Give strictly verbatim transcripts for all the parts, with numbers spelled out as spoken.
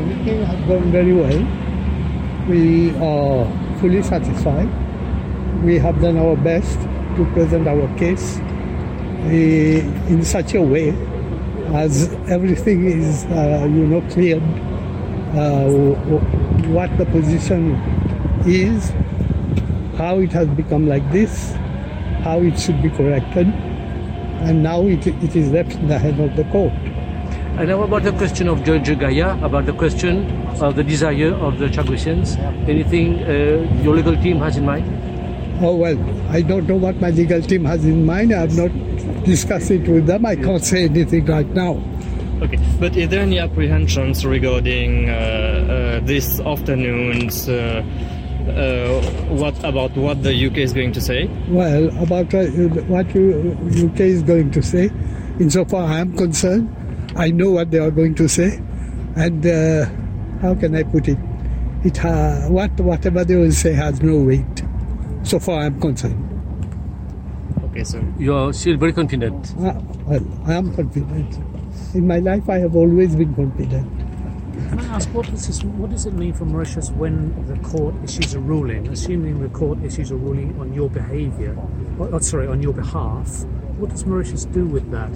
everything has gone very well. We are fully satisfied. We have done our best to present our case uh, in such a way as everything is, uh, you know, cleared. Uh, what the position is, how it has become like this, how it should be corrected, and now it, it is left in the hands of the court. And now about the question of Judge Gaya, about the question of the desire of the Chaguisians, anything uh, your legal team has in mind? Oh, well, I don't know what my legal team has in mind. I have not discussed it with them. I can't say anything right now. Okay, but is there any apprehensions regarding uh, uh, this afternoon's, uh, uh, what about what the U K is going to say? Well, about uh, what you, U K is going to say, insofar I am concerned, I know what they are going to say, and uh, how can I put it? It uh, what whatever they will say has no weight, so far I am concerned. Okay, so you are still very confident. Uh, well, I am confident. In my life, I have always been confident. Can I ask, what does this, what does it mean for Mauritius when the court issues a ruling? Assuming the court issues a ruling on your behaviour, or, or sorry, on your behalf, what does Mauritius do with that?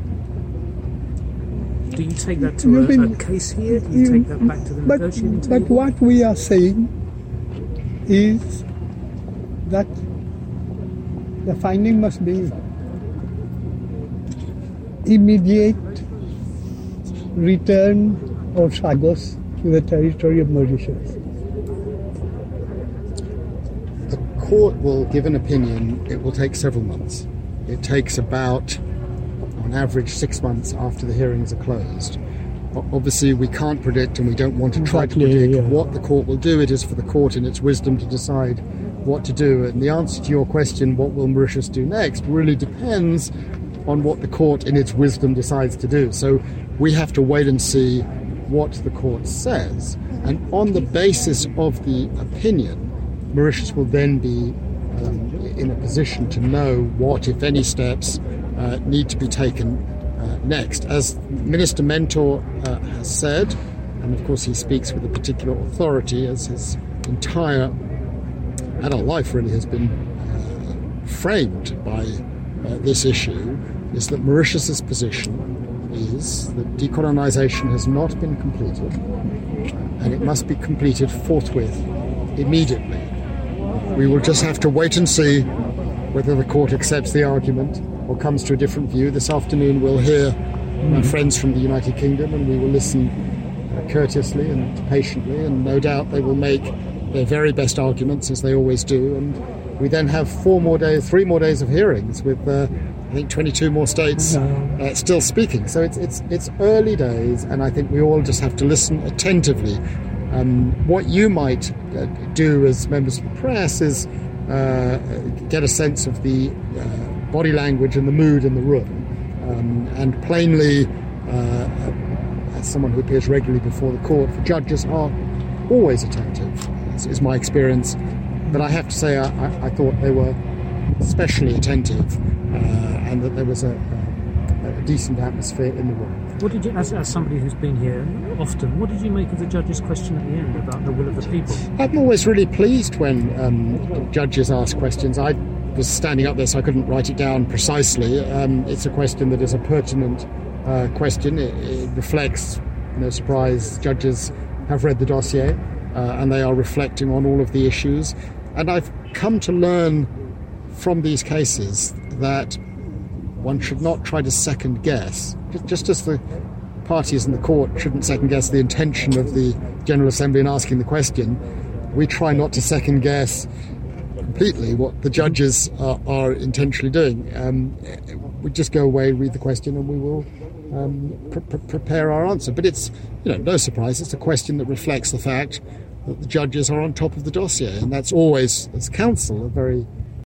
Do you take that to a, mean, a case here? Do you, you take that back to the but, negotiating table? But what we are saying is that the finding must be immediate return of Chagos to the territory of Mauritius. The court will give an opinion. It will take several months. It takes about, on average, six months after the hearings are closed. Obviously, we can't predict, and we don't want to try exactly, to predict yeah. what the court will do. It is for the court in its wisdom to decide what to do. And the answer to your question, what will Mauritius do next, really depends on what the court in its wisdom decides to do. So we have to wait and see what the court says. And on the basis of the opinion, Mauritius will then be um, in a position to know what, if any, steps uh, need to be taken uh, next. As Minister Mentor uh, has said, and of course he speaks with a particular authority, as his entire adult life really has been uh, framed by uh, this issue, is that Mauritius's position is that decolonisation has not been completed and it must be completed forthwith, immediately. We will just have to wait and see whether the court accepts the argument or comes to a different view. This afternoon we'll hear my friends from the United Kingdom and we will listen uh, courteously and patiently, and no doubt they will make their very best arguments, as they always do, and we then have four more days, three more days of hearings with uh, I think twenty-two more states uh, still speaking. So it's it's it's early days, and I think we all just have to listen attentively. Um, what you might uh, do as members of the press is uh, get a sense of the uh, body language and the mood in the room, um, and plainly, uh, as someone who appears regularly before the court, the judges are always attentive. This is my experience, but I have to say I, I, I thought they were especially attentive. Uh, and that there was a, a, a decent atmosphere in the room. What did you, as, as somebody who's been here often, what did you make of the judge's question at the end about the will of the people? I'm always really pleased when um, judges ask questions. I was standing up there, so I couldn't write it down precisely. Um, it's a question that is a pertinent uh, question. It, it reflects, no surprise, judges have read the dossier uh, and they are reflecting on all of the issues. And I've come to learn from these cases that one should not try to second guess, just as the parties in the court shouldn't second guess the intention of the General Assembly in asking the question. We try not to second guess completely what the judges are, are intentionally doing. Um, we just go away, read the question, and we will um, pre- pre- prepare our answer. But it's, you know, no surprise. It's a question that reflects the fact that the judges are on top of the dossier, and that's always, as counsel, a very